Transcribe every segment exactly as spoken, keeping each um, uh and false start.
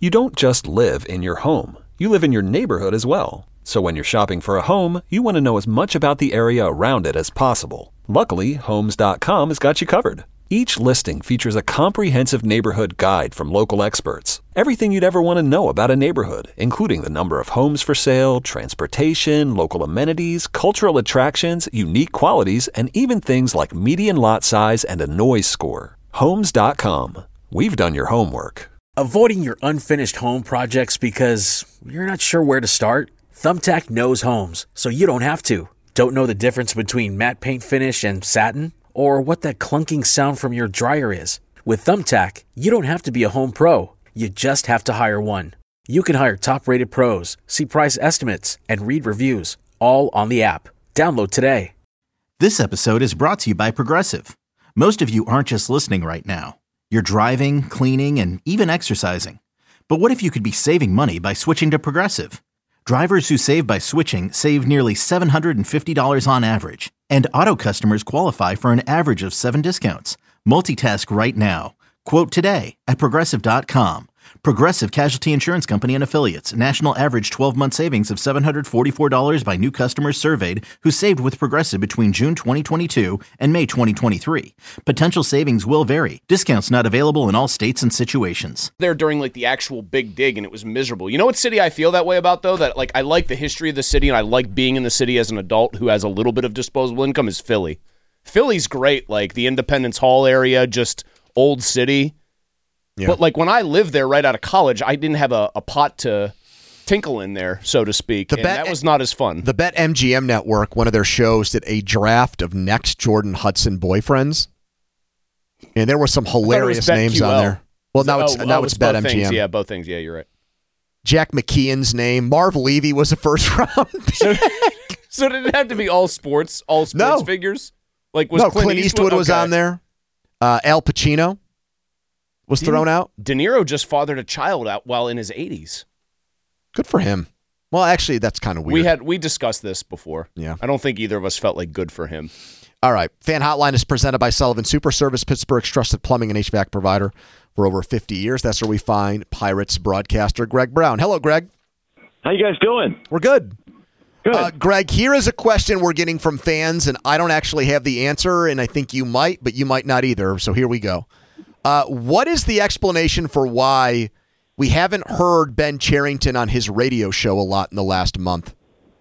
You don't just live in your home. You live in your neighborhood as well. So when you're shopping for a home, you want to know as much about the area around it as possible. Luckily, Homes dot com has got you covered. Each listing features a comprehensive neighborhood guide from local experts. Everything you'd ever want to know about a neighborhood, including the number of homes for sale, transportation, local amenities, cultural attractions, unique qualities, and even things like median lot size and a noise score. Homes dot com. We've done your homework. Avoiding your unfinished home projects because you're not sure where to start? Thumbtack knows homes, so you don't have to. Don't know the difference between matte paint finish and satin? Or what that clunking sound from your dryer is? With Thumbtack, you don't have to be a home pro. You just have to hire one. You can hire top-rated pros, see price estimates, and read reviews, all on the app. Download today. This episode is brought to you by Progressive. Most of you aren't just listening right now. You're driving, cleaning, and even exercising. But what if you could be saving money by switching to Progressive? Drivers who save by switching save nearly seven hundred fifty dollars on average. And auto customers qualify for an average of seven discounts. Multitask right now. Quote today at Progressive dot com. Progressive Casualty Insurance Company and Affiliates. National average twelve-month savings of seven hundred forty-four dollars by new customers surveyed who saved with Progressive between June twenty twenty-two and May twenty twenty-three. Potential savings will vary. Discounts not available in all states and situations. There during like the actual big dig, and it was miserable. You know what city I feel that way about, though? That like I like the history of the city, and I like being in the city as an adult who has a little bit of disposable income, is Philly. Philly's great, like the Independence Hall area, just old city. Yeah. But like when I lived there right out of college, I didn't have a, a pot to tinkle in there, so to speak. The and Bet, that was not as fun. The Bet M G M Network, one of their shows, did a draft of next Jordan Hudson boyfriends. And there were some hilarious names on there. Well, now it's oh, now oh, it's it's Bet M G M. M G M. Things. Yeah, both things. Yeah, you're right. Jack McKeon's name. Marv Levy was a first round. so, so did it have to be all sports, all sports no. figures? Like was no, Clint, Clint Eastwood, Eastwood was okay. on there. Uh, Al Pacino was Didn't, thrown out. De Niro just fathered a child out while in his eighties. Good for him. Well, actually, that's kind of weird. We had we discussed this before. Yeah. I don't think either of us felt like good for him. All right. Fan Hotline is presented by Sullivan Super Service, Pittsburgh's trusted plumbing and H V A C provider for over fifty years. That's where we find Pirates broadcaster Greg Brown. Hello, Greg. How you guys doing? We're good. Good. Uh, Greg, here is a question we're getting from fans, and I don't actually have the answer, and I think you might, but you might not either. So here we go. Uh, what is the explanation for why we haven't heard Ben Cherington on his radio show a lot in the last month?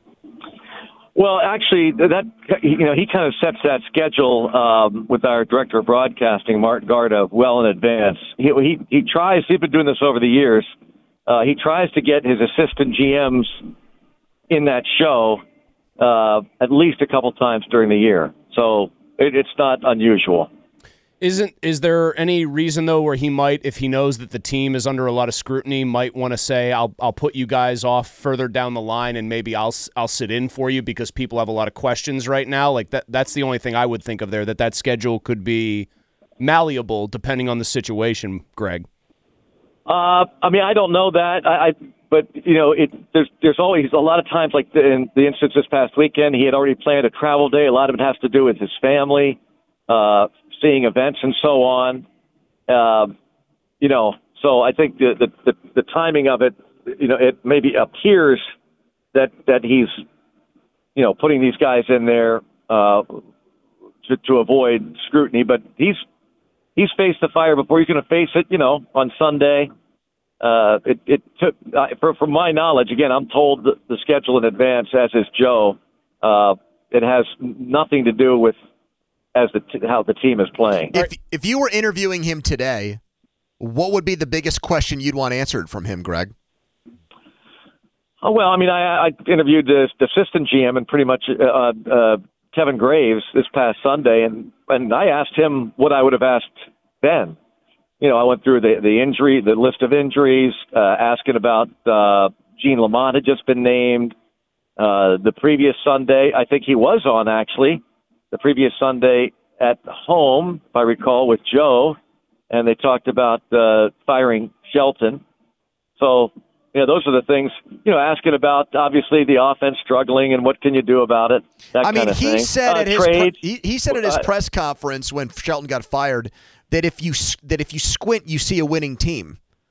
Well, actually, that you know he kind of sets that schedule um, with our director of broadcasting, Martin Garda, well in advance. He he, he tries. He's been doing this over the years. Uh, he tries to get his assistant G Ms in that show uh, at least a couple times during the year, so it, it's not unusual. Isn't is there any reason though where he might, if he knows that the team is under a lot of scrutiny, might want to say, "I'll I'll put you guys off further down the line, and maybe I'll I'll sit in for you because people have a lot of questions right now." Like that that's the only thing I would think of there. That that schedule could be malleable depending on the situation. Greg. Uh, I mean, I don't know that. I, I but you know, it there's there's always a lot of times like the, in the instance this past weekend, he had already planned a travel day. A lot of it has to do with his family. Uh, seeing events and so on, um, you know, so I think the, the, the, the timing of it, you know, it maybe appears that, that he's, you know, putting these guys in there uh, to, to avoid scrutiny, but he's, he's faced the fire before. He's going to face it, you know, on Sunday. Uh, it, it took, uh, for, from my knowledge, again, I'm told the, the schedule in advance, as is Joe. Uh, it has nothing to do with as the t- how the team is playing. If if you were interviewing him today, what would be the biggest question you'd want answered from him, Greg? Oh, well, I mean, I, I interviewed the, the assistant G M and pretty much uh, uh, Kevin Graves this past Sunday, and, and I asked him what I would have asked Ben. You know, I went through the, the injury, the list of injuries, uh, asking about uh, Gene Lamont had just been named. Uh, the previous Sunday, I think he was on, actually. The previous Sunday at home, if I recall, with Joe, and they talked about uh, firing Shelton. So, you know, those are the things, you know, asking about, obviously, the offense struggling and what can you do about it, that I mean, kind of he thing. said uh, at his trades, pre- he, he said at his uh, press conference when Shelton got fired that if you that if you squint, you see a winning team.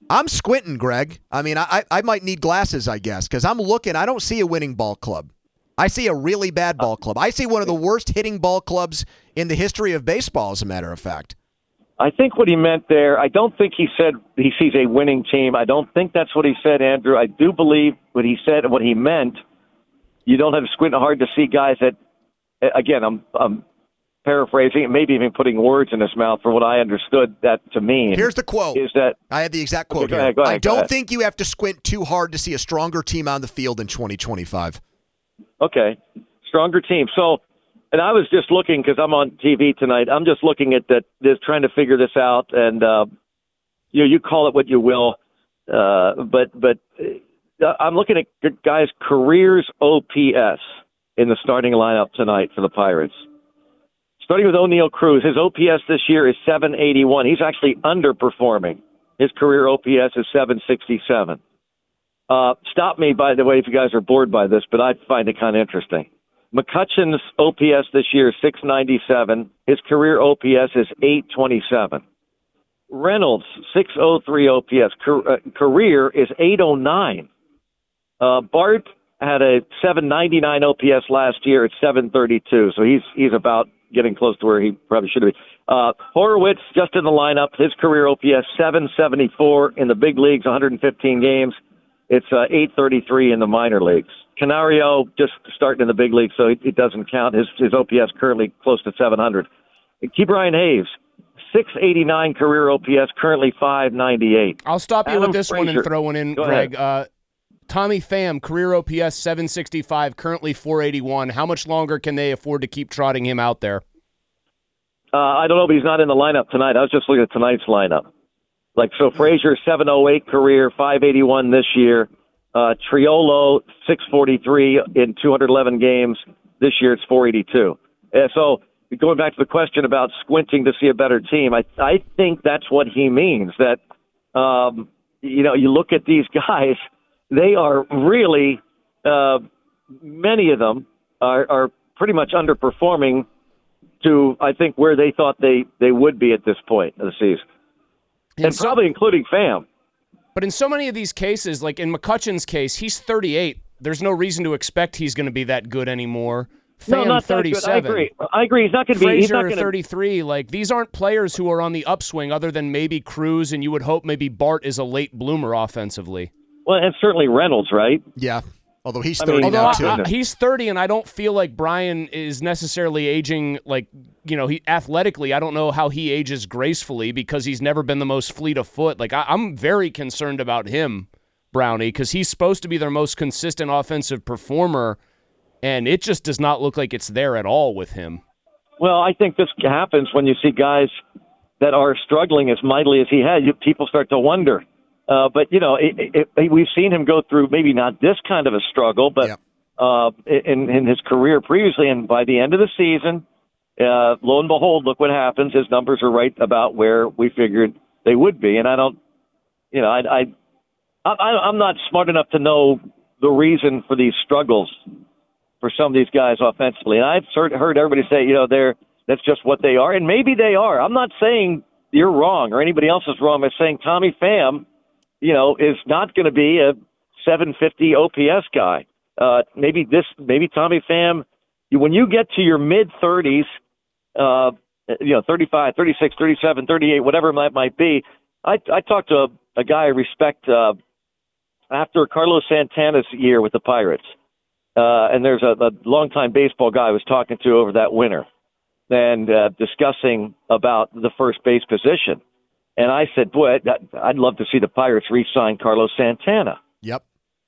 I'm squinting, Greg. I mean, I I might need glasses, I guess, because I'm looking. I don't see a winning ball club. I see a really bad ball club. I see one of the worst hitting ball clubs in the history of baseball, as a matter of fact. I think what he meant there, I don't think he said he sees a winning team. I don't think that's what he said, Andrew. I do believe what he said and what he meant. You don't have to squint hard to see guys that, again, I'm, I'm paraphrasing it, maybe even putting words in his mouth for what I understood that to mean. Here's the quote. Is that I had the exact quote okay, go here. ahead, go ahead, I don't go ahead. think you have to squint too hard to see a stronger team on the field in twenty twenty-five. Okay, stronger team. So, and I was just looking because I'm on T V tonight. I'm just looking at that, just trying to figure this out. And uh, you know, you call it what you will, uh, but but uh, I'm looking at guys' careers O P S in the starting lineup tonight for the Pirates. Starting with O'Neal Cruz, his O P S this year is seven eighty-one. He's actually underperforming. His career O P S is seven sixty-seven. Uh, stop me, by the way, if you guys are bored by this, but I find it kind of interesting. McCutcheon's O P S this year is six ninety-seven. His career O P S is eight twenty-seven. Reynolds, six oh three O P S. Car- uh, career is eight oh nine. Uh, Bart had a seven ninety-nine O P S last year. It's seven thirty-two, so he's he's about getting close to where he probably should be. Uh, Horowitz, just in the lineup, his career O P S, seven seventy-four in the big leagues, one hundred fifteen games. It's uh, eight thirty-three in the minor leagues. Canario just starting in the big league, so it, it doesn't count. His his O P S currently close to seven hundred. Key Brian Hayes, six eighty-nine career O P S, currently five ninety-eight. I'll stop you Adam with this Frazier. one and throw one in, Go Greg. ahead. Uh, Tommy Pham, career O P S seven sixty-five, currently four eighty-one. How much longer can they afford to keep trotting him out there? Uh, I don't know, but he's not in the lineup tonight. I was just looking at tonight's lineup. Like, so Frazier, seven oh eight career, five eighty-one this year. Uh, Triolo, six forty-three in two hundred eleven games. This year it's four eighty-two. Uh, so going back to the question about squinting to see a better team, I, I think that's what he means, that, um, you know, you look at these guys, they are really, uh, many of them are, are pretty much underperforming to, I think, where they thought they, they would be at this point of the season. And, And so- probably including Pham. But in so many of these cases, like in McCutcheon's case, he's thirty-eight. There's no reason to expect he's going to be that good anymore. No, Pham, not that good. thirty-seven. I agree. I agree. He's not going to be. He's not Frazier, going to. thirty-three. Like, these aren't players who are on the upswing other than maybe Cruz, and you would hope maybe Bart is a late bloomer offensively. Well, and certainly Reynolds, right? Yeah, although he's I mean, thirty Although now, I- too. I- he's thirty, and I don't feel like Brian is necessarily aging, like, you know, he athletically, I don't know how he ages gracefully because he's never been the most fleet of foot. Like, I, I'm very concerned about him, Brownie, because he's supposed to be their most consistent offensive performer, and it just does not look like it's there at all with him. Well, I think this happens when you see guys that are struggling as mightily as he had. You, people start to wonder. Uh, but, you know, it, it, it, we've seen him go through maybe not this kind of a struggle, but Yep. uh, in, in his career previously. And by the end of the season, uh, lo and behold, look what happens. His numbers are right about where we figured they would be. And I don't, you know, I, I, I, I'm not smart enough to know the reason for these struggles for some of these guys offensively. And I've heard, heard everybody say, you know, they're that's just what they are. And maybe they are. I'm not saying you're wrong or anybody else is wrong. I'm saying Tommy Pham, you know, is not going to be a seven fifty O P S guy. Uh, maybe this, maybe Tommy Pham, you, when you get to your mid thirties, uh, you know, thirty-five, thirty-six, thirty-seven, thirty-eight, whatever that might be. I, I talked to a, a guy I respect uh, after Carlos Santana's year with the Pirates. Uh, and there's a, a longtime baseball guy I was talking to over that winter and uh, discussing about the first base position. And I said, boy, I'd, I'd love to see the Pirates re-sign Carlos Santana. Yep.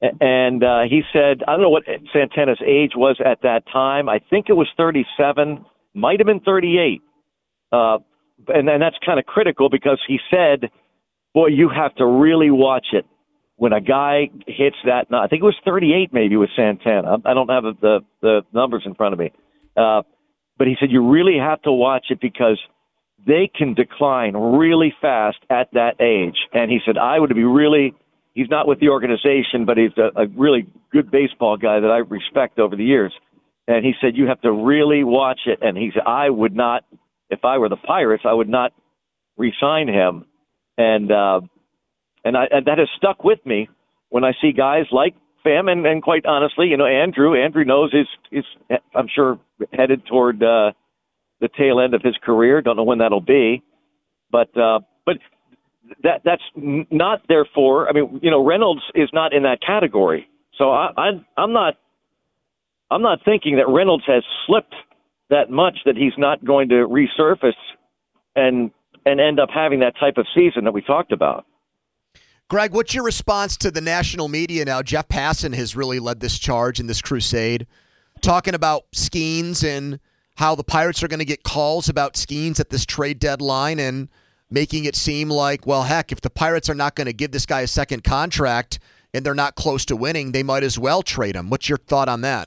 And uh, he said, I don't know what Santana's age was at that time. I think it was thirty-seven, might have been thirty-eight. Uh, and then that's kind of critical because he said, boy, you have to really watch it when a guy hits that. I think it was thirty-eight maybe with Santana. I don't have the, the numbers in front of me. Uh, but he said, you really have to watch it because they can decline really fast at that age. And he said, I would be really, he's not with the organization, but he's a, a really good baseball guy that I respect over the years. And he said, you have to really watch it. And he said, I would not, if I were the Pirates, I would not re-sign him. And uh, and, I, and that has stuck with me when I see guys like Pham, and, and quite honestly, you know, Andrew. Andrew knows he's, he's I'm sure, headed toward uh, the tail end of his career. Don't know when that'll be, but uh, but that that's not therefore. I mean, you know, Reynolds is not in that category, so I, I I'm not I'm not thinking that Reynolds has slipped that much that he's not going to resurface and and end up having that type of season that we talked about. Greg, what's your response to the national media now? Jeff Passan has really led this charge in this crusade, talking about Skeens and how the Pirates are going to get calls about Skeens at this trade deadline, and making it seem like, well, heck, if the Pirates are not going to give this guy a second contract and they're not close to winning, they might as well trade him. What's your thought on that?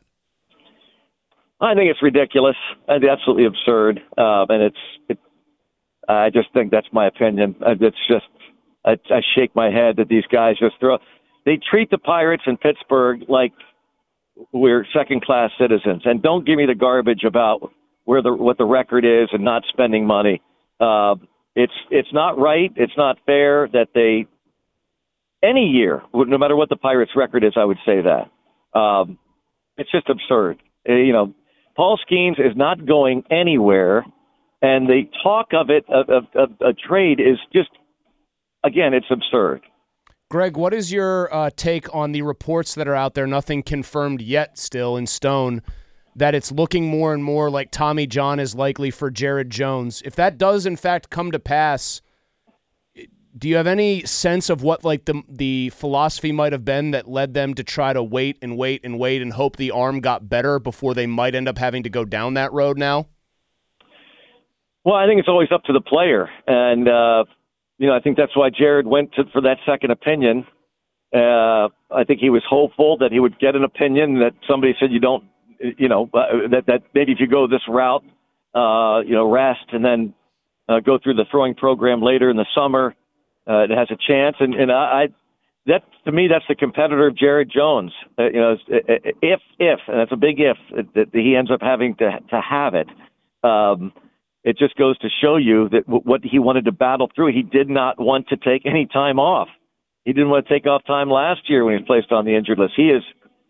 I think it's ridiculous and absolutely absurd, uh, and it's. It, I just think that's my opinion. It's just. I, I shake my head that these guys just throw. They treat the Pirates in Pittsburgh like we're second-class citizens, and don't give me the garbage about where the what the record is and not spending money. Uh, it's it's not right. It's not fair that they any year, no matter what the Pirates' record is, I would say that um, it's just absurd. Uh, you know, Paul Skeens is not going anywhere, and the talk of it of, of, of a trade is just. Again, it's absurd. Greg, what is your uh, take on the reports that are out there, nothing confirmed yet still in stone, that it's looking more and more like Tommy John is likely for Jared Jones? If that does, in fact, come to pass, do you have any sense of what like the the philosophy might have been that led them to try to wait and wait and wait and hope the arm got better before they might end up having to go down that road now? Well, I think it's always up to the player, and uh You know, I think that's why Jared went to, for that second opinion. Uh, I think he was hopeful that he would get an opinion that somebody said you don't, you know, uh, that, that maybe if you go this route, uh, you know, rest and then uh, go through the throwing program later in the summer, uh, it has a chance. And, and I, I, that to me, that's the competitor of Jared Jones. Uh, you know, if, if, and that's a big if, that he ends up having to to have it. Um, It just goes to show you that w- what he wanted to battle through. He did not want to take any time off. He didn't want to take off time last year when he was placed on the injured list. He is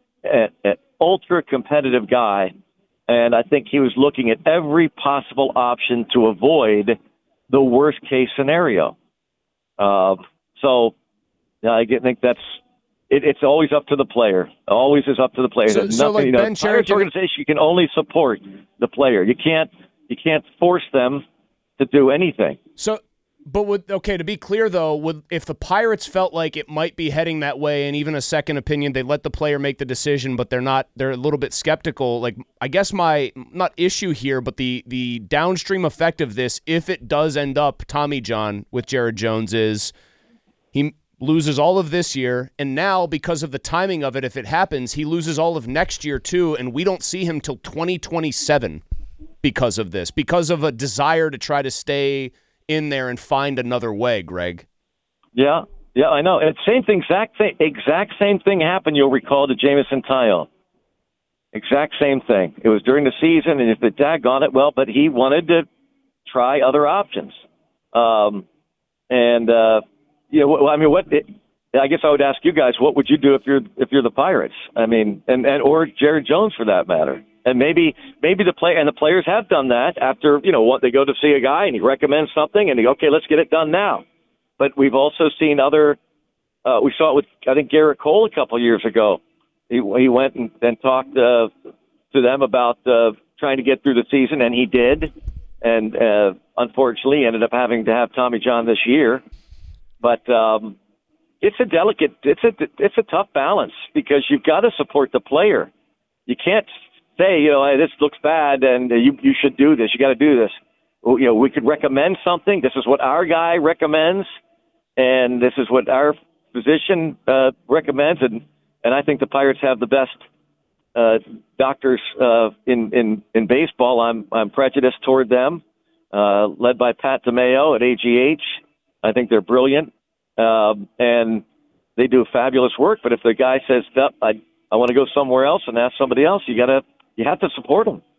an ultra competitive guy, and I think he was looking at every possible option to avoid the worst case scenario. Uh, so I think that's it, it's always up to the player. Always is up to the player. So, so like you know, Ben Cherry, organization, you can only support the player. You can't. You can't force them to do anything. So, but would okay to be clear though, would if the Pirates felt like it might be heading that way, and even a second opinion, they let the player make the decision, but they're not. They're a little bit skeptical. Like, I guess my not issue here, but the the downstream effect of this, if it does end up Tommy John with Jared Jones, is he loses all of this year, and now because of the timing of it, if it happens, he loses all of next year too, and we don't see him till twenty twenty-seven. Because of this, because of a desire to try to stay in there and find another way, Greg. Yeah, yeah, I know. And same thing, exact, thing, exact same thing happened, you'll recall, to Jameson Taillon. Exact same thing. It was during the season, and if the daggone it, well, but he wanted to try other options. Um, and, uh, you know, well, I mean, what it, I guess I would ask you guys, what would you do if you're if you're the Pirates? I mean, and, and or Jared Jones for that matter. And maybe maybe the play and the players have done that after, you know, what they go to see a guy and he recommends something and they go, okay, let's get it done now. But we've also seen other uh, we saw it with, I think, Garrett Cole a couple of years ago. He, he went and, and talked uh, to them about uh, trying to get through the season, and he did. And uh, unfortunately ended up having to have Tommy John this year. But um, it's a delicate, it's a, it's a tough balance because you've got to support the player. You can't say, you know, hey, this looks bad and uh, you you should do this. You got to do this. Well, you know, we could recommend something. This is what our guy recommends, and this is what our physician uh, recommends. And, and I think the Pirates have the best uh, doctors uh, in, in in baseball. I'm I'm prejudiced toward them, uh, led by Pat DeMayo at A G H. I think they're brilliant, um, and they do fabulous work. But if the guy says, I I want to go somewhere else and ask somebody else, you gotta. You have to support them.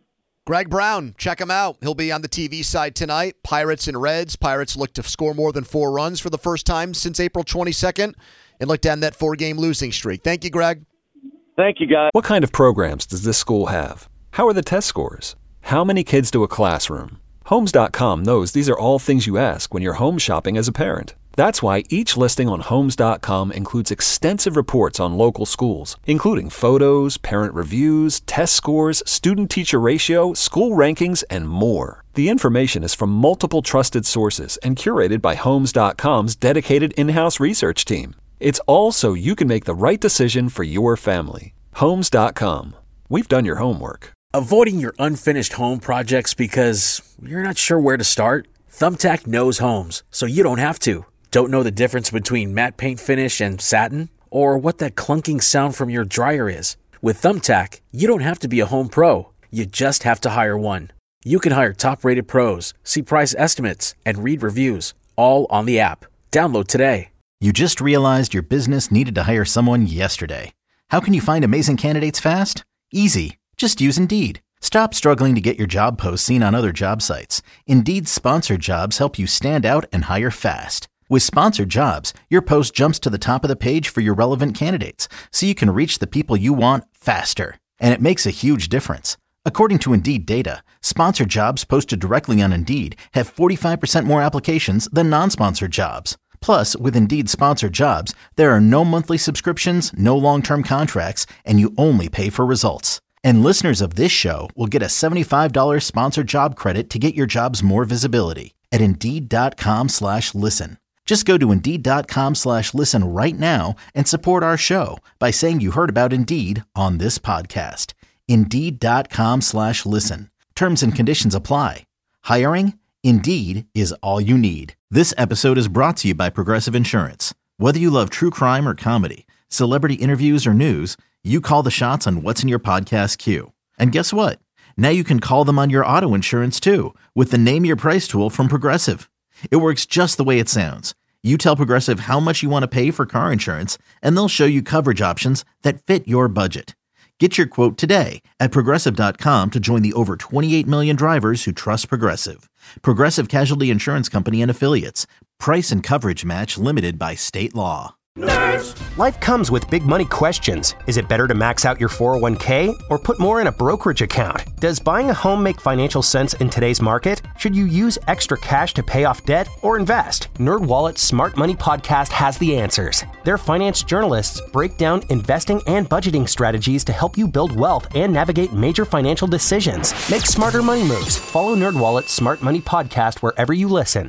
Greg Brown, check him out. He'll be on the T V side tonight. Pirates and Reds. Pirates look to score more than four runs for the first time since April twenty-second and look to end that four-game losing streak. Thank you, Greg. Thank you, guys. What kind of programs does this school have? How are the test scores? How many kids do a classroom? Homes dot com knows these are all things you ask when you're home shopping as a parent. That's why each listing on Homes dot com includes extensive reports on local schools, including photos, parent reviews, test scores, student-teacher ratio, school rankings, and more. The information is from multiple trusted sources and curated by Homes dot com's dedicated in-house research team. It's all so you can make the right decision for your family. Homes dot com. We've done your homework. Avoiding your unfinished home projects because you're not sure where to start? Thumbtack knows homes, so you don't have to. Don't know the difference between matte paint finish and satin? Or what that clunking sound from your dryer is? With Thumbtack, you don't have to be a home pro. You just have to hire one. You can hire top-rated pros, see price estimates, and read reviews, all on the app. Download today. You just realized your business needed to hire someone yesterday. How can you find amazing candidates fast? Easy. Just use Indeed. Stop struggling to get your job posts seen on other job sites. Indeed's sponsored jobs help you stand out and hire fast. With sponsored jobs, your post jumps to the top of the page for your relevant candidates, so you can reach the people you want faster. And it makes a huge difference. According to Indeed data, sponsored jobs posted directly on Indeed have forty-five percent more applications than non-sponsored jobs. Plus, with Indeed sponsored jobs, there are no monthly subscriptions, no long-term contracts, and you only pay for results. And listeners of this show will get a seventy-five dollars sponsored job credit to get your jobs more visibility at Indeed.com slash listen. Just go to Indeed.com slash listen right now and support our show by saying you heard about Indeed on this podcast. Indeed.com slash listen. Terms and conditions apply. Hiring? Indeed is all you need. This episode is brought to you by Progressive Insurance. Whether you love true crime or comedy, celebrity interviews or news, you call the shots on what's in your podcast queue. And guess what? Now you can call them on your auto insurance too with the Name Your Price tool from Progressive. It works just the way it sounds. You tell Progressive how much you want to pay for car insurance, and they'll show you coverage options that fit your budget. Get your quote today at Progressive dot com to join the over twenty-eight million drivers who trust Progressive. Progressive Casualty Insurance Company and Affiliates. Price and coverage match limited by state law. Nerds! Life comes with big money questions. Is it better to max out your four oh one k or put more in a brokerage account? Does buying a home make financial sense in today's market? Should you use extra cash to pay off debt or invest? NerdWallet's Smart Money Podcast has the answers. Their finance journalists break down investing and budgeting strategies to help you build wealth and navigate major financial decisions. Make smarter money moves. Follow NerdWallet's Smart Money Podcast wherever you listen.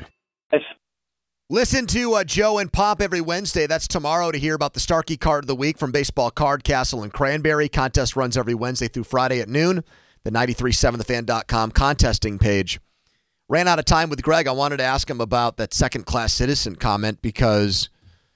Listen to uh, Joe and Pop every Wednesday. That's tomorrow to hear about the Starkey Card of the Week from Baseball Card Castle and Cranberry. Contest runs every Wednesday through Friday at noon. The ninety-three point seven the fan dot com contesting page. Ran out of time with Greg. I wanted to ask him about that second-class citizen comment because,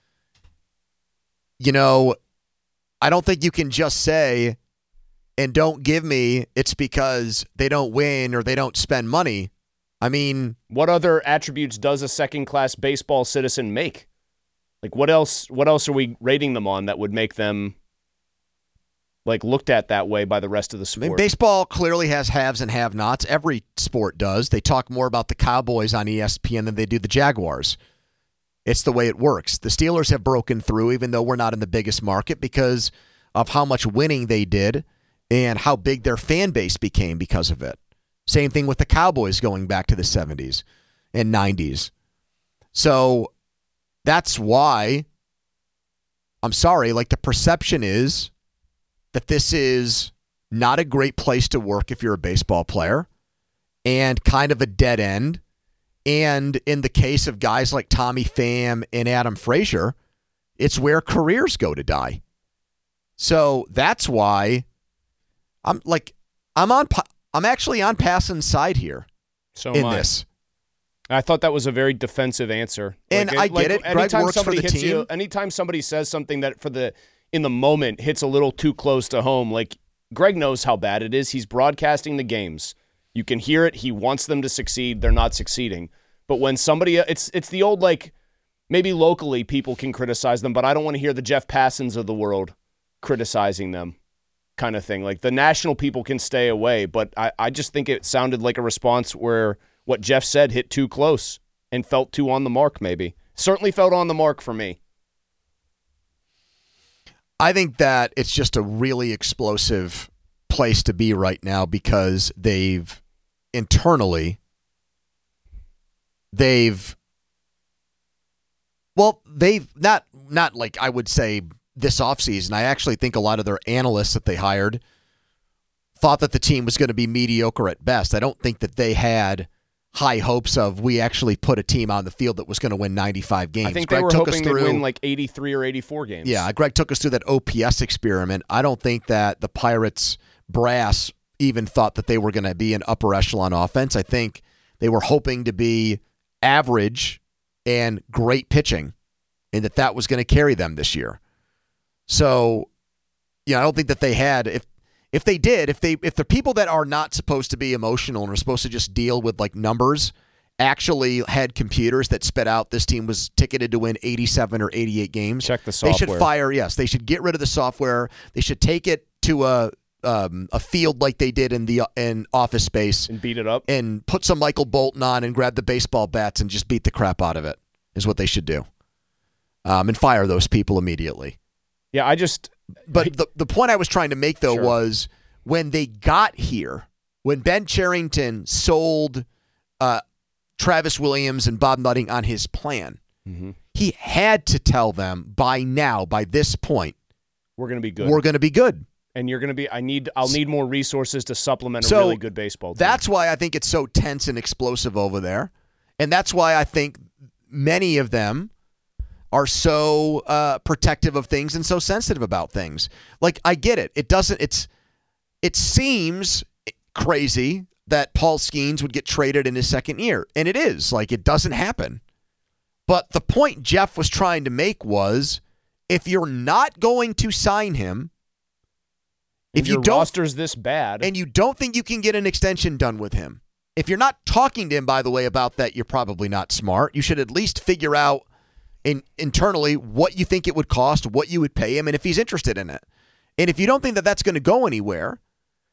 you know, I don't think you can just say, and don't give me, it's because they don't win or they don't spend money. I mean, what other attributes does a second-class baseball citizen make? Like, what else? What else are we rating them on that would make them like looked at that way by the rest of the sport? I mean, baseball clearly has haves and have-nots. Every sport does. They talk more about the Cowboys on E S P N than they do the Jaguars. It's the way it works. The Steelers have broken through, even though we're not in the biggest market, because of how much winning they did and how big their fan base became because of it. Same thing with the Cowboys going back to the seventies and nineties. So that's why, I'm sorry, like the perception is that this is not a great place to work if you're a baseball player and kind of a dead end. And in the case of guys like Tommy Pham and Adam Frazier, it's where careers go to die. So that's why I'm like, I'm on... I'm actually on Passan's side here so in I. this. I thought that was a very defensive answer. And like, I like, get it. Greg anytime works for somebody the hits team. You, anytime somebody says something that for the in the moment hits a little too close to home, like Greg knows how bad it is. He's broadcasting the games. You can hear it. He wants them to succeed. They're not succeeding. But when somebody, it's it's the old, like, maybe locally people can criticize them, but I don't want to hear the Jeff Passans of the world criticizing them. kind of thing. Like the national people can stay away, but I, I just think it sounded like a response where what Jeff said hit too close and felt too on the mark maybe. Certainly felt on the mark for me. I think that it's just a really explosive place to be right now because they've internally, they've, well, they've not, not like I would say this offseason. I actually think a lot of their analysts that they hired thought that the team was going to be mediocre at best. I don't think that they had high hopes of we actually put a team on the field that was going to win ninety-five games. I think Greg they were took hoping us through, they'd win like eighty-three or eighty-four games. Yeah, Greg took us through that O P S experiment. I don't think that the Pirates brass even thought that they were going to be an upper echelon offense. I think they were hoping to be average and great pitching and that that was going to carry them this year. So, yeah, I don't think that they had, if If they did, if they if the people that are not supposed to be emotional and are supposed to just deal with like numbers actually had computers that spit out this team was ticketed to win eighty-seven or eighty-eight games, check the software. They should fire, yes, they should get rid of the software. They should take it to a um, a field like they did in the in Office Space and beat it up and put some Michael Bolton on and grab the baseball bats and just beat the crap out of it is what they should do. Um, and fire those people immediately. Yeah, I just But the the point I was trying to make, though, Sure. was when they got here, when Ben Cherington sold uh, Travis Williams and Bob Nutting on his plan, mm-hmm. he had to tell them by now, by this point, we're going to be good. we're going to be good. And you're going to be, I need, I'll need more resources to supplement a So really good baseball team. That's why I think it's so tense and explosive over there. And that's why I think many of them are so uh, protective of things and so sensitive about things. Like, I get it. It doesn't, it's, it seems crazy that Paul Skeens would get traded in his second year. And it is. Like, it doesn't happen. But the point Jeff was trying to make was, if you're not going to sign him, if, if your you don't, roster's this bad, and you don't think you can get an extension done with him, if you're not talking to him, by the way, about that, you're probably not smart. You should at least figure out in, internally what you think it would cost, what you would pay him, and if he's interested in it. And if you don't think that that's going to go anywhere,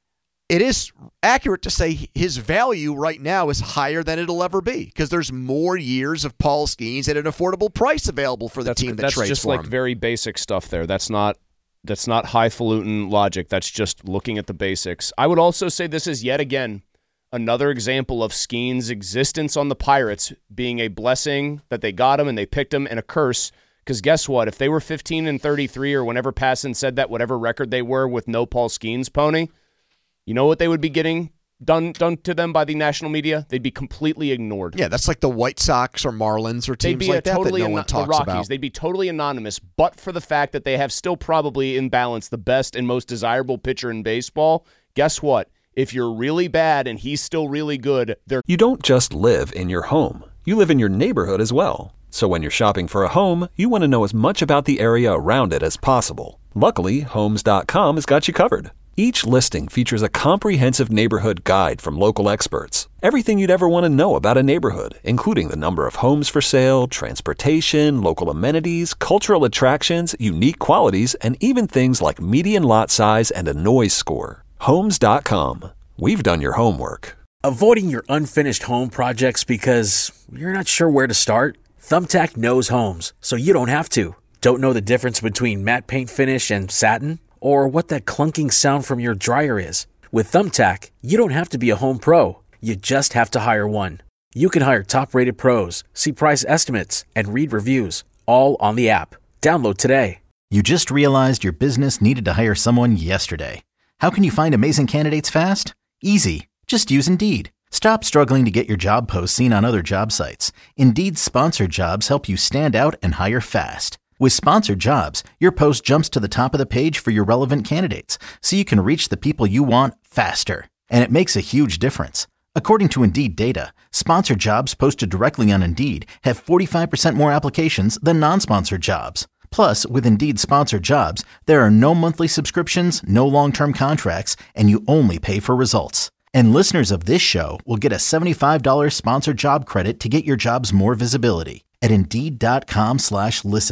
it is accurate to say his value right now is higher than it'll ever be because there's more years of Paul Skeens at an affordable price available for the that's, team that that's trades just for like him. very basic stuff there. That's not that's not highfalutin logic. That's just looking at the basics. I would also say this is yet again another example of Skeens' existence on the Pirates being a blessing that they got him and they picked him, and a curse. Because guess what? If they were fifteen and thirty-three or whenever Passan said that, whatever record they were with no Paul Skeens pony, you know what they would be getting done done to them by the national media? They'd be completely ignored. Yeah, that's like the White Sox or Marlins or They'd teams be like a that totally that no ano- one talks the Rockies. about. They'd be totally anonymous, but for the fact that they have still probably in balance the best and most desirable pitcher in baseball. Guess what? If you're really bad and he's still really good, they're You don't just live in your home. You live in your neighborhood as well. So when you're shopping for a home, you want to know as much about the area around it as possible. Luckily, Homes dot com has got you covered. Each listing features a comprehensive neighborhood guide from local experts. Everything you'd ever want to know about a neighborhood, including the number of homes for sale, transportation, local amenities, cultural attractions, unique qualities, and even things like median lot size and a noise score. Homes dot com. We've done your homework. Avoiding your unfinished home projects because you're not sure where to start? Thumbtack knows homes, so you don't have to. Don't know the difference between matte paint finish and satin? Or what that clunking sound from your dryer is? With Thumbtack, you don't have to be a home pro. You just have to hire one. You can hire top-rated pros, see price estimates, and read reviews, all on the app. Download today. You just realized your business needed to hire someone yesterday. How can you find amazing candidates fast? Easy. Just use Indeed. Stop struggling to get your job posts seen on other job sites. Indeed's sponsored jobs help you stand out and hire fast. With sponsored jobs, your post jumps to the top of the page for your relevant candidates, so you can reach the people you want faster. And it makes a huge difference. According to Indeed data, sponsored jobs posted directly on Indeed have forty-five percent more applications than non-sponsored jobs. Plus, with Indeed sponsored jobs, there are no monthly subscriptions, no long-term contracts, and you only pay for results. And listeners of this show will get a seventy-five dollars sponsored job credit to get your jobs more visibility at Indeed.com slash listen.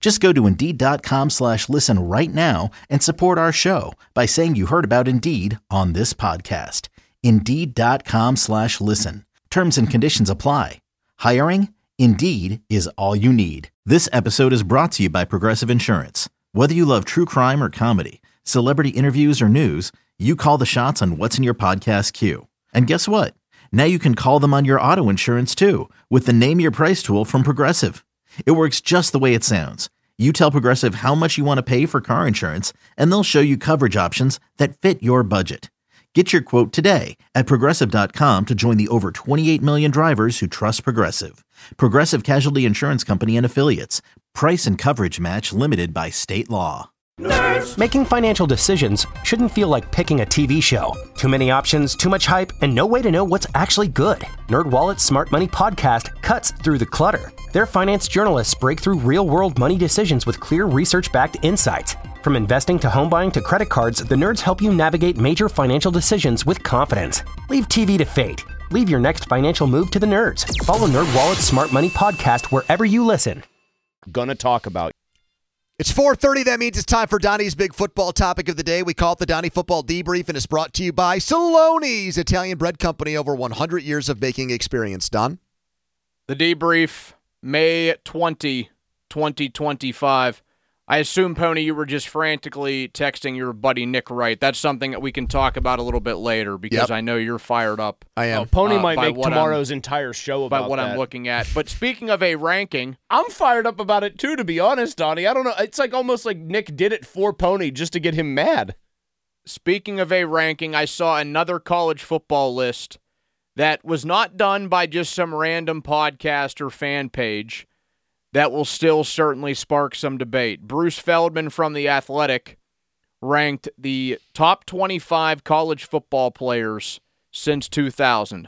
Just go to Indeed.com slash listen right now and support our show by saying you heard about Indeed on this podcast. Indeed.com slash listen. Terms and conditions apply. Hiring? Indeed is all you need. This episode is brought to you by Progressive Insurance. Whether you love true crime or comedy, celebrity interviews or news, you call the shots on what's in your podcast queue. And guess what? Now you can call them on your auto insurance too with the Name Your Price tool from Progressive. It works just the way it sounds. You tell Progressive how much you want to pay for car insurance, and they'll show you coverage options that fit your budget. Get your quote today at Progressive dot com to join the over twenty-eight million drivers who trust Progressive. Progressive Casualty Insurance Company and Affiliates. Price and coverage match limited by state law. Nerds. Making financial decisions shouldn't feel like picking a T V show. Too many options, too much hype, and no way to know what's actually good. NerdWallet's Smart Money Podcast cuts through the clutter. Their finance journalists break through real-world money decisions with clear research-backed insights. From investing to home buying to credit cards, the nerds help you navigate major financial decisions with confidence. Leave T V to fate. Leave your next financial move to the nerds. Follow NerdWallet's Smart Money Podcast wherever you listen. Gonna talk about. It's four thirty. That means it's time for Donnie's big football topic of the day. We call it the Donnie Football Debrief, and it's brought to you by Saloni's Italian Bread Company. Over one hundred years of baking experience. Don? The debrief, May twentieth, twenty twenty-five. I assume, Pony, you were just frantically texting your buddy Nick Wright. That's something that we can talk about a little bit later because Yep. I know you're fired up. I am. Oh, Pony Uh, might by make what tomorrow's entire show By about what that. I'm looking at. But speaking of a ranking, I'm fired up about it too, to be honest, Donnie. I don't know. It's like almost like Nick did it for Pony just to get him mad. speaking of a ranking, I saw another college football list that was not done by just some random podcast or fan page. That will still certainly spark some debate. Bruce Feldman from The Athletic ranked the top twenty-five college football players since two thousand.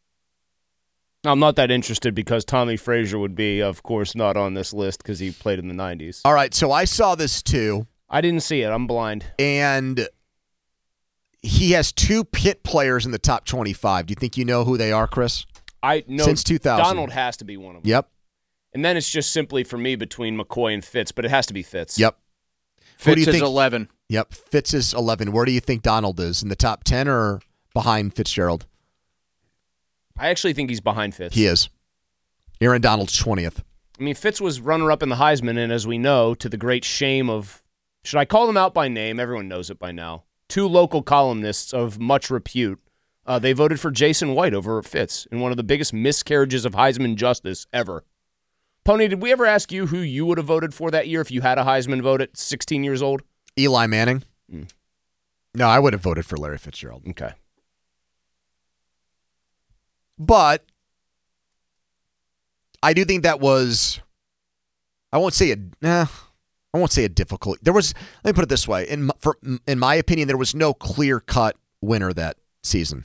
I'm not that interested because Tommy Frazier would be, of course, not on this list because he played in the nineties. All right, so I saw this too. I didn't see it. I'm blind. And he has two Pitt players in the top twenty-five. Do you think you know who they are, Chris? I know Since two thousand. Donald has to be one of them. Yep. And then it's just simply for me between McCoy and Fitz, but it has to be Fitz. Yep. Who Fitz do you is think? eleven. Yep. Fitz is eleven. Where do you think Donald is? In the top ten or behind Fitzgerald? I actually think he's behind Fitz. He is. Aaron Donald's twentieth. I mean, Fitz was runner-up in the Heisman, and as we know, to the great shame of, should I call them out by name? Everyone knows it by now. Two local columnists of much repute, uh, they voted for Jason White over Fitz in one of the biggest miscarriages of Heisman justice ever. Pony, did we ever ask you who you would have voted for that year if you had a Heisman vote at sixteen years old? Eli Manning? Mm. No, I would have voted for Larry Fitzgerald. Okay. But I do think that was, I won't say a, nah, I won't say a difficult. There was, let me put it this way. In my, for, in my opinion, there was no clear-cut winner that season.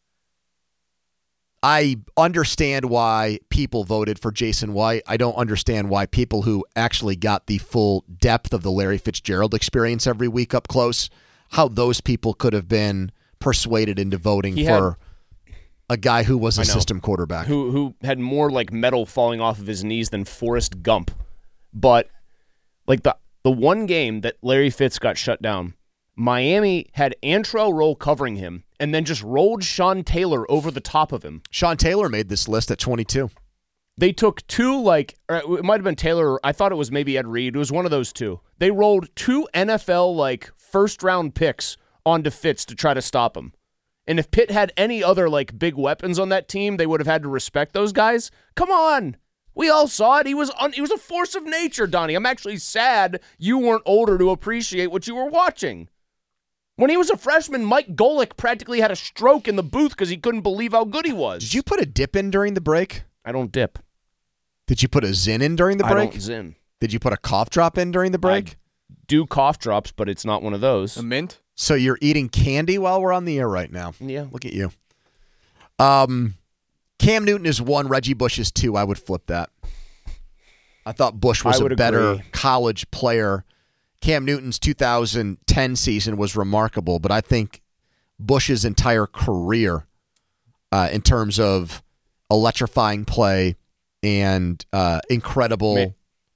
I understand why people voted for Jason White. I don't understand why people who actually got the full depth of the Larry Fitzgerald experience every week up close, how those people could have been persuaded into voting He for had- a guy who was a I know. system quarterback. Who who had more like metal falling off of his knees than Forrest Gump. But like the the one game that Larry Fitz got shut down, Miami had Antrell Roll covering him and then just rolled Sean Taylor over the top of him. Sean Taylor made this list at twenty-two. They took two, like, or it might have been Taylor. I thought it was maybe Ed Reed. It was one of those two. They rolled two N F L, like, first-round picks onto Fitz to try to stop him. And if Pitt had any other, like, big weapons on that team, they would have had to respect those guys. Come on. We all saw it. He was un- he was a force of nature, Donnie. I'm actually sad you weren't older to appreciate what you were watching. When he was a freshman, Mike Golick practically had a stroke in the booth because he couldn't believe how good he was. Did you put a dip in during the break? I don't dip. Did you put a zin in during the I break? don't zin. Did you put a cough drop in during the break? I do cough drops, but it's not one of those. A mint? So you're eating candy while we're on the air right now. Yeah. Look at you. Um, Cam Newton is one. Reggie Bush is two. I would flip that. I thought Bush was I a would better agree. college player. Cam Newton's two thousand ten season was remarkable, but I think Bush's entire career uh, in terms of electrifying play and uh, incredible Man.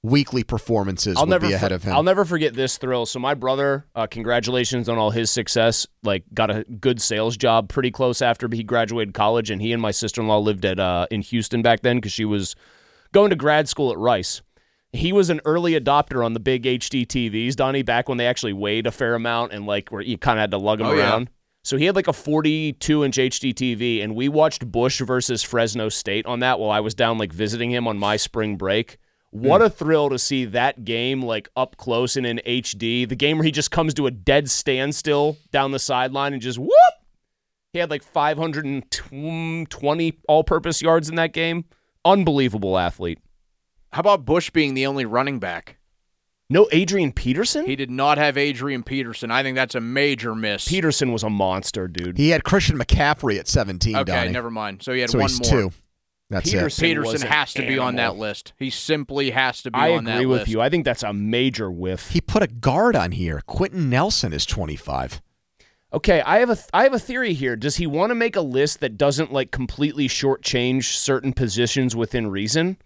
weekly performances I'll would never be ahead for- of him. I'll never forget this thrill. So my brother, uh, congratulations on all his success. Like, got a good sales job pretty close after he graduated college, and he and my sister-in-law lived at uh, in Houston back then because she was going to grad school at Rice. He was an early adopter on the big H D T Vs, Donnie, back when they actually weighed a fair amount and like where you kind of had to lug them Oh, yeah. around. So he had like a forty-two inch H D T V, and we watched Bush versus Fresno State on that while I was down like visiting him on my spring break. What a thrill to see that game like up close and in H D. The game where he just comes to a dead standstill down the sideline and just whoop. He had like five hundred twenty all-purpose yards in that game. Unbelievable athlete. How about Bush being the only running back? No Adrian Peterson? He did not have Adrian Peterson. I think that's a major miss. Peterson was a monster, dude. He had Christian McCaffrey at seventeen, Okay, Donnie. never mind. So he had So one he's more. two. That's Peterson it. Peterson was an has to be on that animal. list. He simply has to be I on that list. agree with you. I think that's a major whiff. He put a guard on here. Quentin Nelson is twenty-five. Okay, I have a I have a theory here. Does he want to make a list that doesn't like completely shortchange certain positions within reason?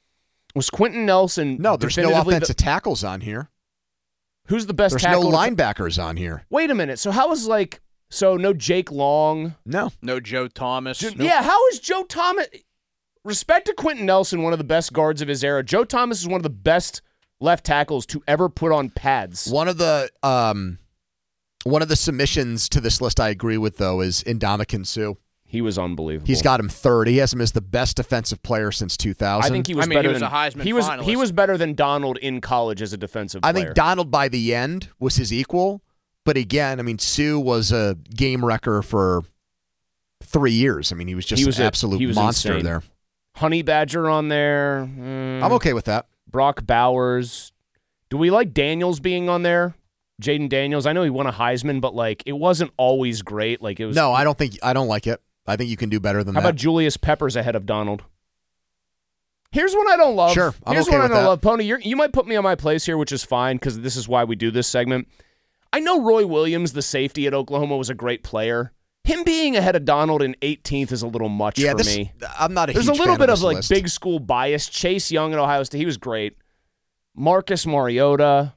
Was Quentin Nelson No, there's no definitively offensive the, tackles on here. who's the best There's tackle? no to- linebackers on here. Wait a minute. So how is like so no Jake Long? No. No Joe Thomas. Dude, Yeah, how is Joe Thomas? Respect to Quentin Nelson, one of the best guards of his era. Joe Thomas is one of the best left tackles to ever put on pads. One of the um, one of the submissions to this list I agree with, though, is Ndamukong Suh. He was unbelievable. He's got him third. He has him as the best defensive player since two thousand. I think he was I mean, better he was than a Heisman he was. finalist. He was better than Donald in college as a defensive I player. think Donald by the end was his equal. But again, I mean, Sue was a game wrecker for three years. I mean, he was just He was an a- absolute he was monster insane. there. Honey Badger on there. Mm, I'm okay with that. Brock Bowers. Do we like Daniels being on there? Jaden Daniels. I know he won a Heisman, but like it wasn't always great. Like it was. No, I don't think I don't like it. I think you can do better than How that. about Julius Peppers ahead of Donald? Here's one I don't love. Sure, I'm Here's okay one I with don't that. love. Pony, you're, you might put me on my place here, which is fine because this is why we do this segment. I know Roy Williams, the safety at Oklahoma, was a great player. Him being ahead of Donald in eighteenth is a little much yeah, for this, me. I'm not a There's a huge little fan bit of, of this like list. big school bias. Chase Young at Ohio State, he was great. Marcus Mariota.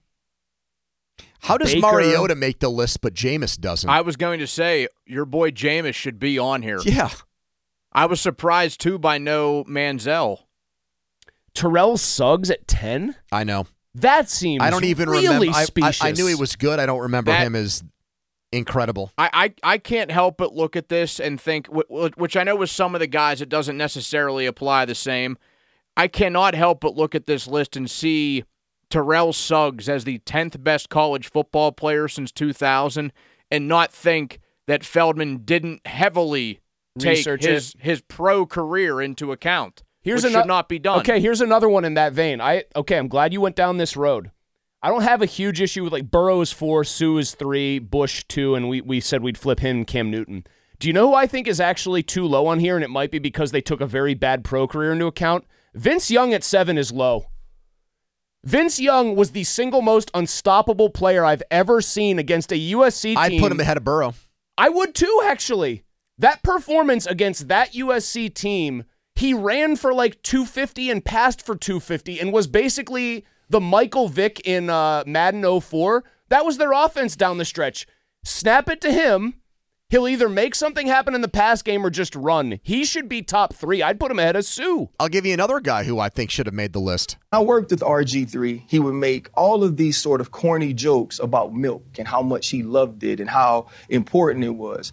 How does Baker. Mariota make the list, but Jameis doesn't? I was going to say, your boy Jameis should be on here. yeah. I was surprised, too, by no Manziel. Terrell Suggs at ten? I know. That seems I don't even really remember. I, I, specious. I knew he was good. I don't remember That- him as incredible. I, I, I can't help but look at this and think, wh- wh- which I know with some of the guys it doesn't necessarily apply the same. I cannot help but look at this list and see Terrell Suggs as the tenth best college football player since two thousand and not think that Feldman didn't heavily take Research his, it. his pro career into account. Here's which ano- should not be done. Okay, here's another one in that vein. I okay, I'm glad you went down this road. I don't have a huge issue with like Burrow is four, Sue is three, Bush two, and we we said we'd flip him, Cam Newton. Do you know who I think is actually too low on here, and it might be because they took a very bad pro career into account? Vince Young at seven is low. Vince Young was the single most unstoppable player I've ever seen against a U S C team. I'd put him ahead of Burrow. I would too, actually. That performance against that U S C team, he ran for like two fifty and passed for two fifty and was basically the Michael Vick in uh, Madden oh four. That was their offense down the stretch. Snap it to him. He'll either make something happen in the pass game or just run. He should be top three. I'd put him ahead of Sue. I'll give you another guy who I think should have made the list. I worked with R G three. He would make all of these sort of corny jokes about milk and how much he loved it and how important it was.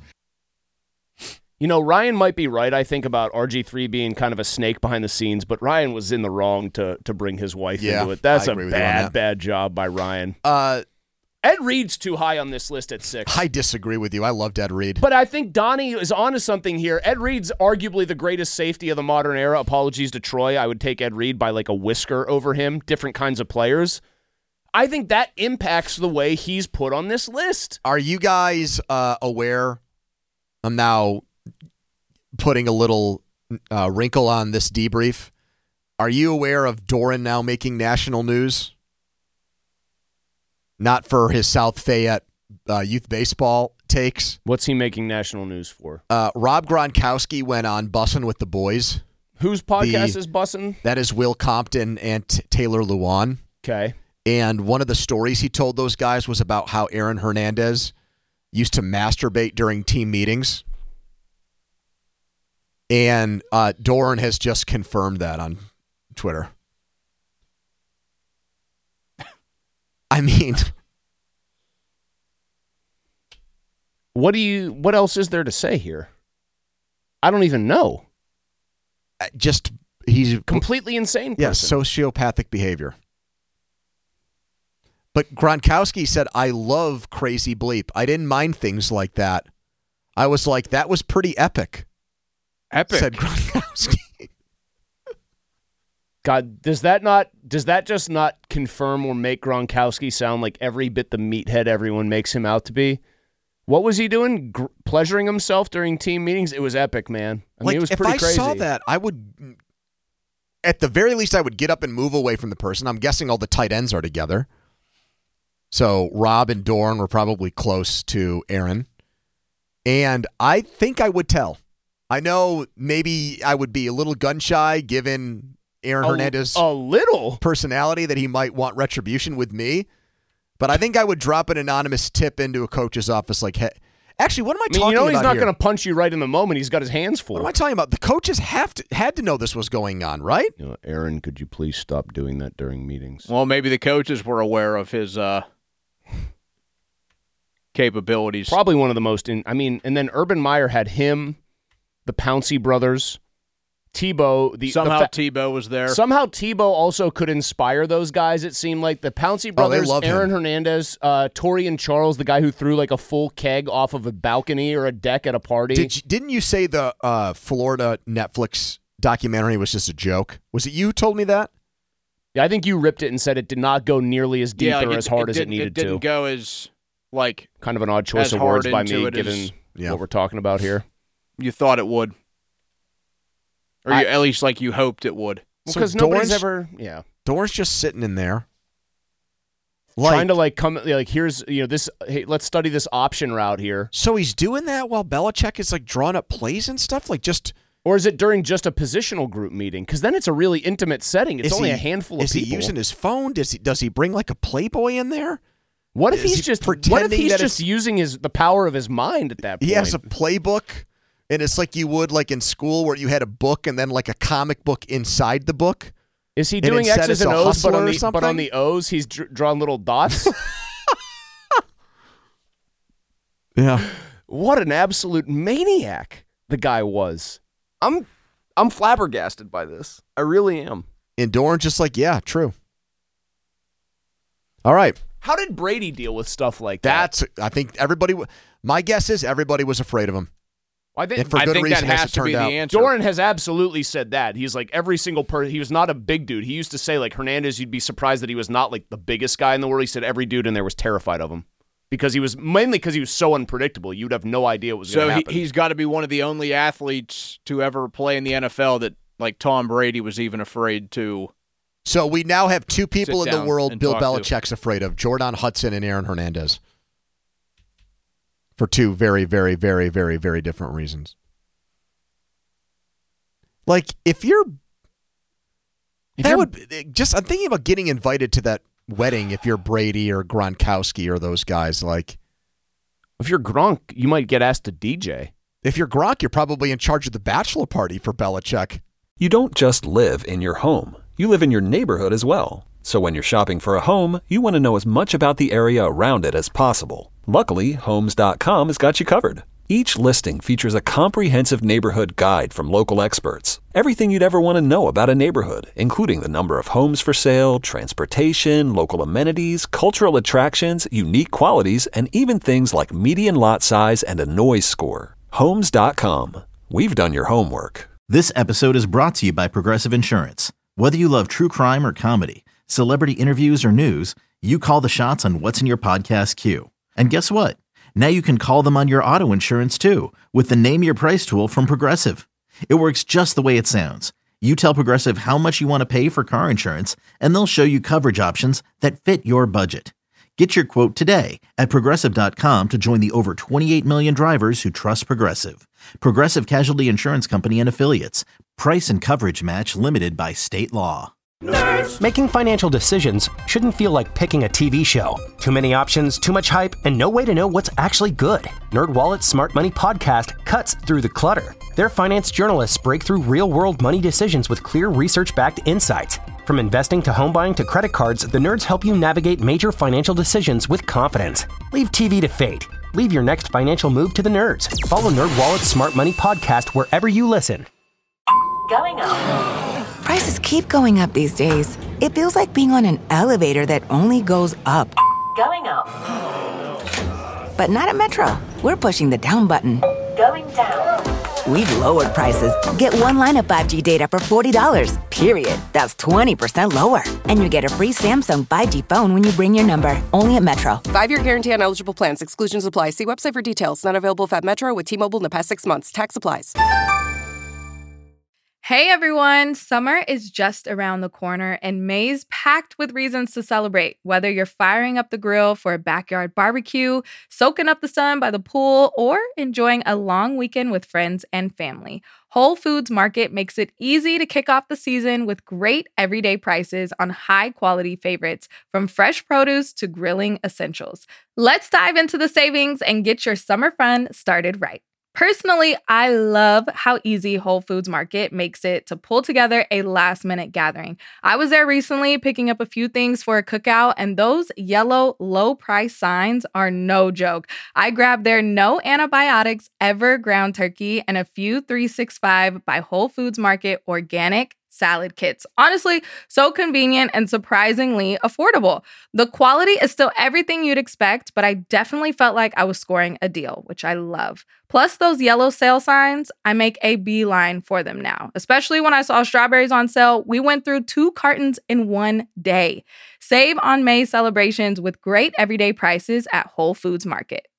You know, Ryan might be right, I think, about R G three being kind of a snake behind the scenes, but Ryan was in the wrong to to bring his wife Yeah, into it. That's I a agree with you on bad, that. bad job by Ryan. Uh, Ed Reed's too high on this list at six. I disagree with you. I loved Ed Reed. But I think Donnie is onto something here. Ed Reed's arguably the greatest safety of the modern era. Apologies to Troy. I would take Ed Reed by like a whisker over him. Different kinds of players. I think that impacts the way he's put on this list. Are you guys uh, aware? I'm now putting a little uh, wrinkle on this debrief. Are you aware of Doran now making national news? Not for his South Fayette uh, youth baseball takes. What's he making national news for? Uh, Rob Gronkowski went on Bussin' with the Boys. Whose podcast The- is bussin'? That is Will Compton and T- Taylor Lewan. Okay. And one of the stories he told those guys was about how Aaron Hernandez used to masturbate during team meetings. And uh, Doran has just confirmed that on Twitter. I mean, what do you? What else is there to say here? I don't even know. just he's Completely insane yeah, person. sociopathic behavior. But Gronkowski said, "I love crazy bleep. I didn't mind things like that. I was like, that was pretty epic." Epic. Said Gronkowski. God, does that not? Does that just not confirm or make Gronkowski sound like every bit the meathead everyone makes him out to be? What was he doing? Gr- pleasuring himself during team meetings? It was epic, man. I like, mean, it was if pretty I crazy. saw that, I would, at the very least, I would get up and move away from the person. I'm guessing all the tight ends are together. So Rob and Dorn were probably close to Aaron. And I think I would tell. I know maybe I would be a little gun shy given Aaron a, Hernandez a little personality that he might want retribution with me. But I think I would drop an anonymous tip into a coach's office like, hey, actually, what am I, I mean, talking you know about he's not here? going to punch you right in the moment. He's got his hands full. What am I talking about? The coaches have to had to know this was going on, right? You know, Aaron, could you please stop doing that during meetings? Well, maybe the coaches were aware of his uh, capabilities. Probably one of the most. In, I mean, and then Urban Meyer had him, the Pouncey brothers, Tebow. The Somehow the fa- Tebow was there. Somehow Tebow also could inspire those guys. It seemed like the Pouncey brothers, love Aaron him. Hernandez, uh, Torian Charles, the guy who threw like a full keg off of a balcony or a deck at a party. Did you, didn't you say the uh, Florida Netflix documentary was just a joke? Was it you who told me that? Yeah, I think you ripped it and said it did not go nearly as deep yeah, like or it, as hard it as it didn't- needed It didn't to. go as, like, Kind of an odd choice as of hard words by into me, it given as- Yeah. what we're talking about here. you thought it would. Or I- you, at least like you hoped it would. So Because nobody's Dorn's- ever, yeah. Dorn's just sitting in there. trying to like come like here's you know this hey let's study this option route here, So he's doing that while Belichick is like drawing up plays and stuff, like just or is it during just a positional group meeting? Because then it's a really intimate setting. It's is only he- a handful of is people. he using his phone? Does he does he bring like a Playboy in there? what if is he's he just what if pretending he's that just it's- using his the power of his mind at that point? He has a playbook, and it's like you would like in school where you had a book and then like a comic book inside the book. Is he and doing instead X's it's and a O's, but hustler on or the but on something? the O's he's dr- drawing little dots? Yeah. What an absolute maniac the guy was. I'm I'm flabbergasted by this. I really am. And Dorn just like, yeah, true. All right. How did Brady deal with stuff like that? That's, I think everybody, w- my guess is everybody was afraid of him. I think And for I good think reason, that as has it to be turned the out. answer. Doran has absolutely said that. He's like every single person. He was not a big dude. He used to say like Hernandez, you'd be surprised that he was not like the biggest guy in the world. He said every dude in there was terrified of him because he was mainly because he was so unpredictable. You'd have no idea what was going So to he, happen. he's got to be one of the only athletes to ever play in the N F L that, like Tom Brady, was even afraid to. So we now have two people Sit in the down world and Bill talk to. Belichick's afraid of, Jordan Hudson and Aaron Hernandez. For two very, very, very, very, very different reasons. Like, if you're... If that you're- would just I'm thinking about getting invited to that wedding if you're Brady or Gronkowski or those guys. Like, if you're Gronk, you might get asked to D J. if you're Gronk, you're probably in charge of the bachelor party for Belichick. You don't just live in your home. You live in your neighborhood as well. So when you're shopping for a home, you want to know as much about the area around it as possible. Luckily, Homes dot com has got you covered. Each listing features a comprehensive neighborhood guide from local experts. Everything you'd ever want to know about a neighborhood, including the number of homes for sale, transportation, local amenities, cultural attractions, unique qualities, and even things like median lot size and a noise score. Homes dot com. We've done your homework. This episode is brought to you by Progressive Insurance. Whether you love true crime or comedy, celebrity interviews or news, you call the shots on what's in your podcast queue. And guess what? Now you can call them on your auto insurance too with the Name Your Price tool from Progressive. It works just the way it sounds. You tell Progressive how much you want to pay for car insurance, and they'll show you coverage options that fit your budget. Get your quote today at Progressive dot com to join the over twenty-eight million drivers who trust Progressive. Progressive Casualty Insurance Company and Affiliates. Price and coverage match limited by state law. Nerds. Making financial decisions shouldn't feel like picking a T V show. Too many options, too much hype, and no way to know what's actually good. NerdWallet's Smart Money Podcast cuts through the clutter. Their finance journalists break through real-world money decisions with clear research-backed insights. From investing to home buying to credit cards, the nerds help you navigate major financial decisions with confidence. Leave T V to fate. Leave your next financial move to the nerds. Follow NerdWallet's Smart Money Podcast wherever you listen. Going up. Prices keep going up these days. It feels like being on an elevator that only goes up. Going up. But not at Metro. We're pushing the down button. Going down. We've lowered prices. Get one line of five G data for forty dollars, period. That's twenty percent lower. And you get a free Samsung five G phone when you bring your number. Only at Metro. Five-year guarantee on eligible plans. Exclusions apply. See website for details. Not available at Metro with T-Mobile in the past six months. Tax applies. Hey everyone, summer is just around the corner and May's packed with reasons to celebrate. Whether you're firing up the grill for a backyard barbecue, soaking up the sun by the pool, or enjoying a long weekend with friends and family, Whole Foods Market makes it easy to kick off the season with great everyday prices on high-quality favorites, from fresh produce to grilling essentials. Let's dive into the savings and get your summer fun started right. Personally, I love how easy Whole Foods Market makes it to pull together a last-minute gathering. I was there recently picking up a few things for a cookout, and those yellow low-price signs are no joke. I grabbed their no antibiotics ever ground turkey and a few three sixty-five by Whole Foods Market organic salad kits. Honestly, so convenient and surprisingly affordable. The quality is still everything you'd expect, but I definitely felt like I was scoring a deal, which I love. Plus those yellow sale signs, I make a beeline for them now. Especially when I saw strawberries on sale, we went through two cartons in one day. Save on May celebrations with great everyday prices at Whole Foods Market.